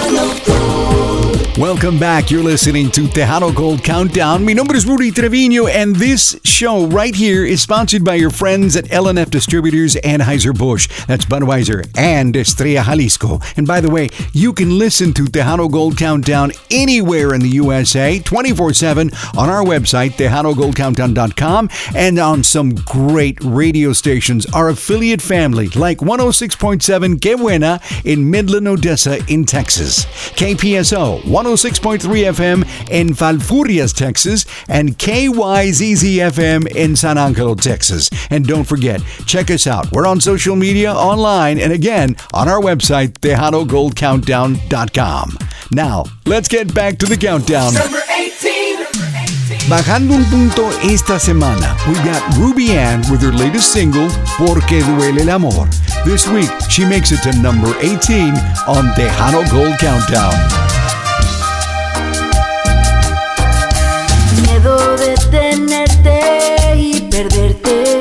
Welcome back. You're listening to Tejano Gold Countdown. Mi nombre es Rudy Trevino, and this show right here is sponsored by your friends at L&F Distributors, Anheuser-Busch. That's Budweiser and Estrella Jalisco. And by the way, you can listen to Tejano Gold Countdown anywhere in the USA, 24/7 on our website, TejanoGoldCountdown.com, and on some great radio stations, our affiliate family, like 106.7 Que Buena in Midland, Odessa in Texas, KPSO 106.3 FM in Falfurrias, Texas, and KYZZ FM in San Angelo, Texas. And don't forget, check us out. We're on social media, online, and again, on our website, TejanoGoldCountdown.com. Now, let's get back to the countdown. Number 18. Bajando un punto esta semana, we got Ruby Ann with her latest single, Porque Duele el Amor. This week, she makes it to number 18 on Tejano Gold Countdown. Miedo de tenerte y perderte,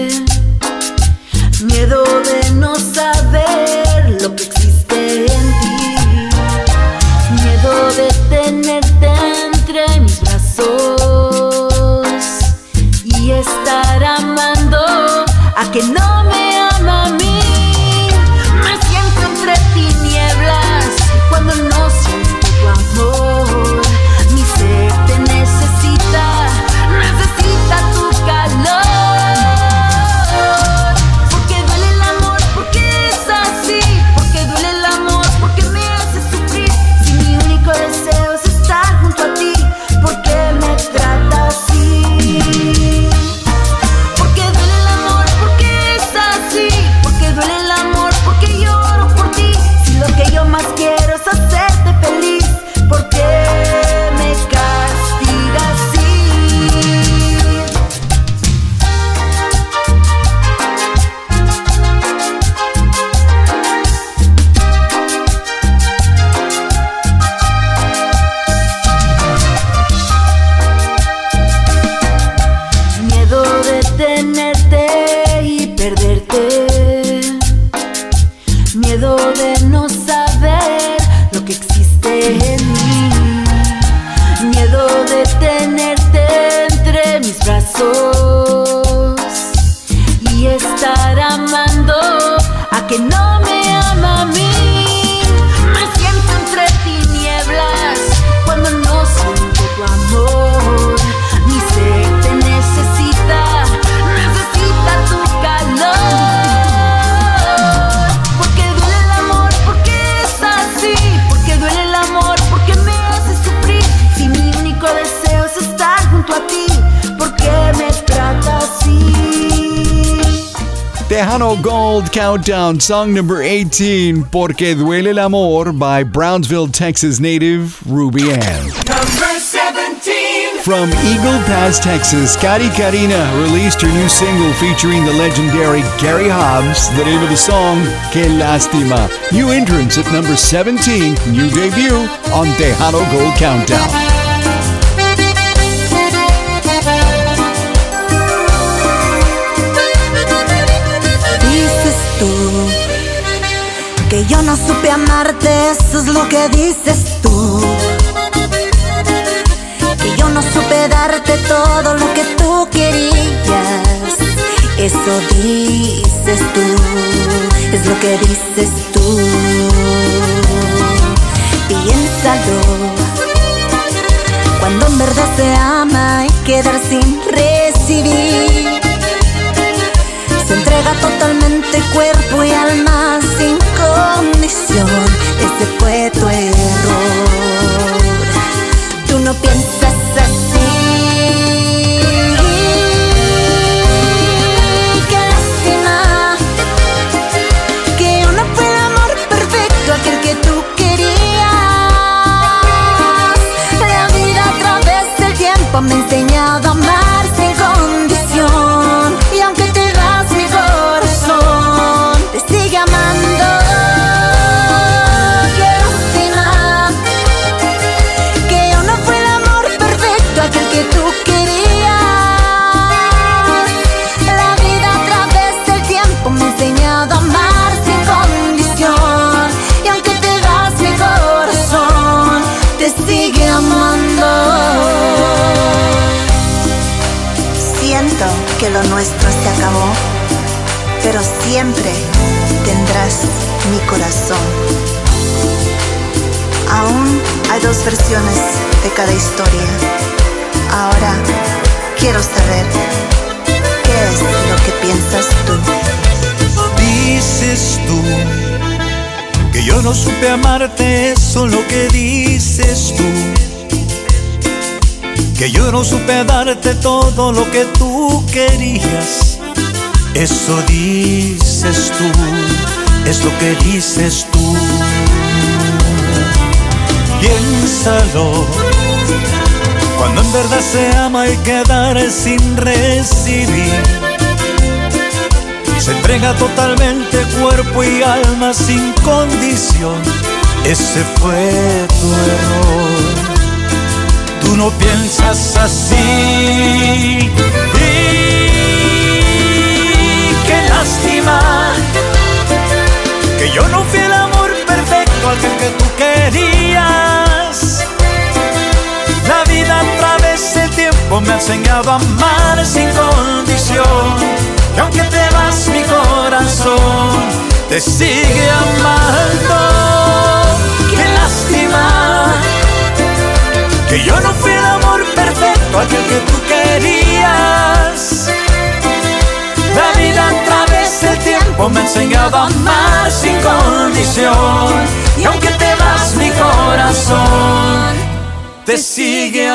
miedo de no saber lo que existe en ti, miedo de tenerte entre mis brazos y estar amando a que no me ama a mí. Me siento entre tinieblas cuando no siento tu amor. Mi ser te necesita tu calor. Porque duele el amor, porque es así. Porque duele el amor, porque me hace sufrir. Si mi único deseo es estar junto a ti, ¿por qué me trata así? Porque duele el amor, porque es así. Porque duele el amor, porque lloro por ti. Si lo que yo más quiero es hacerte feliz, ¿por qué me castiga así? Miedo de tenerte y perderte, miedo de no saber lo que existe en mí, miedo de tenerte entre mis brazos y estar amando a que no me ama a mí. Me siento entre tinieblas cuando no siento tu amor. Mi ser te necesita tu calor. Porque duele el amor, porque es así. Porque duele el amor, porque me hace sufrir. Si mi único deseo es estar junto a ti, ¿por qué me trata así? Tejano Gold Countdown, song number 18, Porque Duele el Amor by Brownsville, Texas native Ruby Ann. Number 17. From Eagle Pass, Texas, Cari Carina released her new single featuring the legendary Gary Hobbs. The name of the song, Que Lástima. New entrance at number 17, new debut on Tejano Gold Countdown. Tú, que yo no supe amarte, eso es lo que dices tú. Que yo no supe darte todo lo que tú querías, eso dices tú, es lo que dices tú. Piénsalo, cuando en verdad se ama hay que dar sin recibir. Se entrega totalmente cuerpo y alma sin condición. Ese fue tu error. Tú no piensas así. Qué lástima que yo no fui el amor perfecto, aquel que tú querías. La vida a través del tiempo me ha enseñado a amar sin condición. Y aunque te vas, mi corazón te sigue amando. que lo nuestro se acabó, pero siempre tendrás mi corazón. Aún hay dos versiones de cada historia. Ahora quiero saber qué es lo que piensas tú. Dices tú que yo no supe amarte, eso es lo que dices tú. Que yo no supe darte todo lo que tú querías, eso dices tú, es lo que dices tú. Piénsalo, cuando en verdad se ama hay que dar sin recibir. Se entrega totalmente cuerpo y alma sin condición, ese fue tu error. Tú no piensas así. Y qué lástima que yo no fui el amor perfecto al que tú querías. La vida a través del tiempo me ha enseñado a amar sin condición. Y aunque te vas, mi corazón te sigue amando. Qué lástima que yo no fui el amor perfecto, aquel que tú querías. La vida a través del tiempo me ha enseñado a amar sin condición. Y aunque te vas, mi corazón te sigue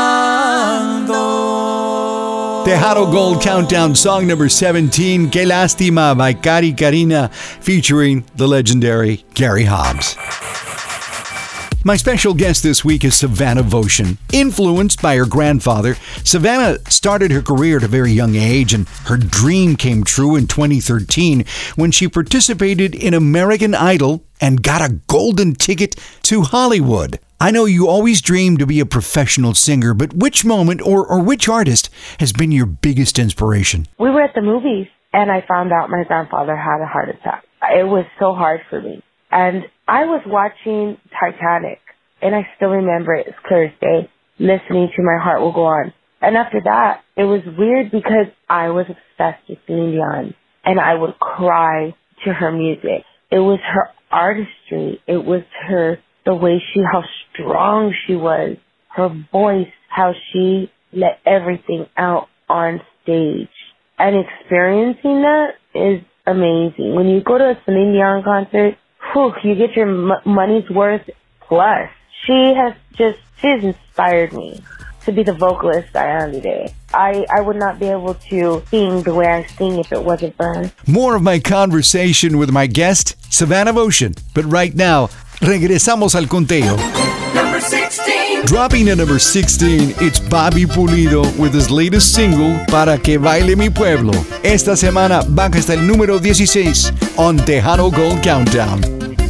amando. Tejano Gold Countdown, song number 17, Que Lástima by Cari Carina, featuring the legendary Gary Hobbs. My special guest this week is Savannah Votion. Influenced by her grandfather, Savannah started her career at a very young age, and her dream came true in 2013 when she participated in American Idol and got a golden ticket to Hollywood. I know you always dreamed to be a professional singer, but which moment or which artist has been your biggest inspiration? We were at the movies, and I found out my grandfather had a heart attack. It was so hard for me. And I was watching Titanic, and I still remember it as clear as day, listening to My Heart Will Go On. And after that, it was weird because I was obsessed with Celine Dion, and I would cry to her music. It was her artistry. It was the way how strong she was, her voice, how she let everything out on stage. And experiencing that is amazing. When you go to a Celine Dion concert, you get your money's worth plus. She has inspired me to be the vocalist I am today. I would not be able to sing the way I sing if it wasn't for her. More of my conversation with my guest, Savannah Votion. But right now, regresamos al conteo. Number 16. Dropping at number 16, it's Bobby Pulido with his latest single, Para que baile mi pueblo. Esta semana baja hasta el número 16 on Tejano Gold Countdown.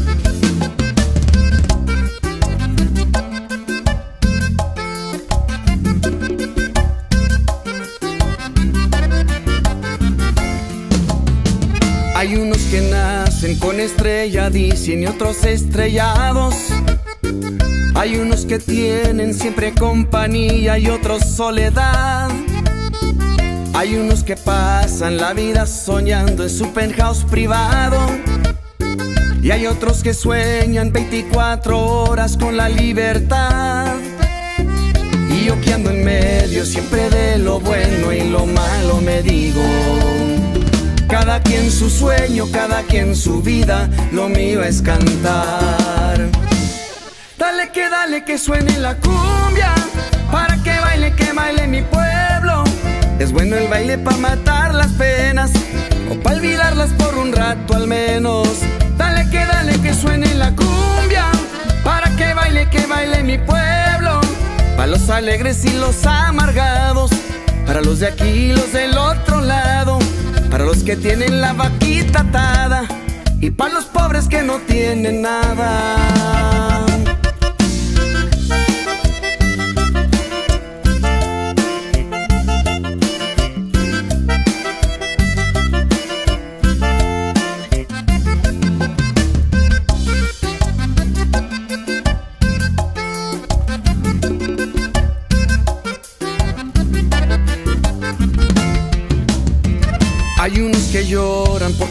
Hay unos que nacen con estrella, dicen, y otros estrellados. Hay unos que tienen siempre compañía y otros soledad. Hay unos que pasan la vida soñando en su penthouse privado. Y hay otros que sueñan 24 horas con la libertad. Y yo que ando en medio siempre de lo bueno y lo malo me digo, cada quien su sueño, cada quien su vida, lo mío es cantar. Dale que suene la cumbia, para que baile mi pueblo. Es bueno el baile pa' matar las penas, o pa' olvidarlas por un rato al menos. Dale que suene la cumbia, para que baile mi pueblo. Pa' los alegres y los amargados, para los de aquí y los del otro lado. Para los que tienen la vaquita atada y para los pobres que no tienen nada.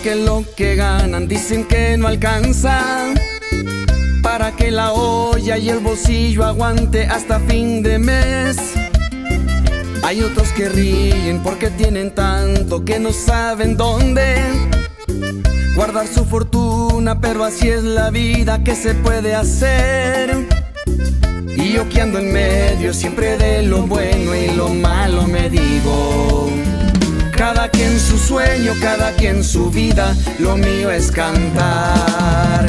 que lo que ganan dicen que no alcanza para que la olla y el bolsillo aguante hasta fin de mes. Hay otros que ríen porque tienen tanto que no saben dónde guardar su fortuna, pero así es la vida, ¿qué se puede hacer? Y yo que ando en medio siempre de lo bueno y lo malo me digo, cada quien su sueño, cada quien su vida, lo mío es cantar.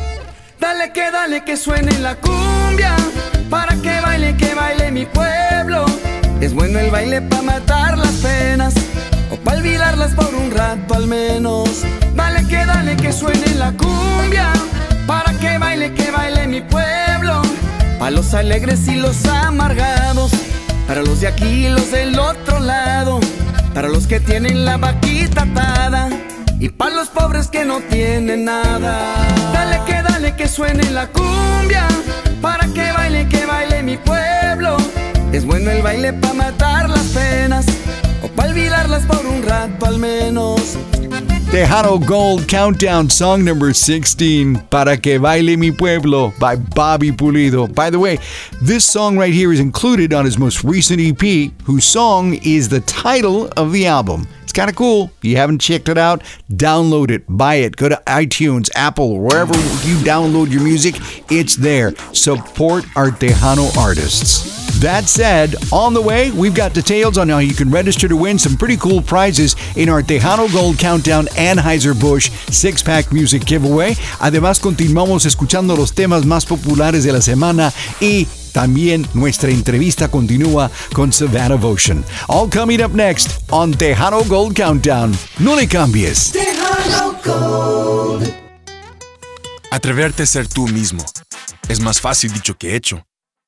Dale que suene la cumbia, para que baile mi pueblo. Es bueno el baile pa' matar las penas, o pa' olvidarlas por un rato al menos. Dale que suene la cumbia, para que baile mi pueblo. Pa' los alegres y los amargados, para los de aquí y los del otro lado, para los que tienen la vaquita atada y pa' los pobres que no tienen nada. Dale que suene la cumbia, para que baile mi pueblo. Es bueno el baile pa' matar las penas, o pa' olvidarlas por un rato al menos. Tejano Gold Countdown, song number 16, Para que baile mi pueblo, by Bobby Pulido. By the way, this song right here is included on his most recent EP, whose song is the title of the album. It's kind of cool. If you haven't checked it out, download it, buy it, go to iTunes, Apple, wherever you download your music, it's there. Support our Tejano artists. That said, on the way, we've got details on how you can register to win some pretty cool prizes in our Tejano Gold Countdown Anheuser-Busch 6-Pack Music Giveaway. Además, continuamos escuchando los temas más populares de la semana y también nuestra entrevista continúa con Savannah Votion. All coming up next on Tejano Gold Countdown. No le cambies. Tejano Gold. Atreverte a ser tú mismo es más fácil dicho que hecho.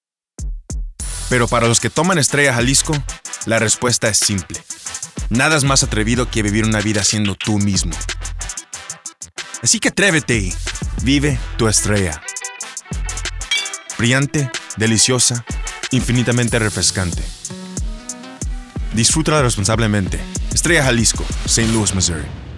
Pero para los que toman Estrella Jalisco, la respuesta es simple. Nada es más atrevido que vivir una vida siendo tú mismo. Así que atrévete y vive tu estrella. Brillante, deliciosa, infinitamente refrescante. Disfrútala responsablemente. Estrella Jalisco, St. Louis, Missouri.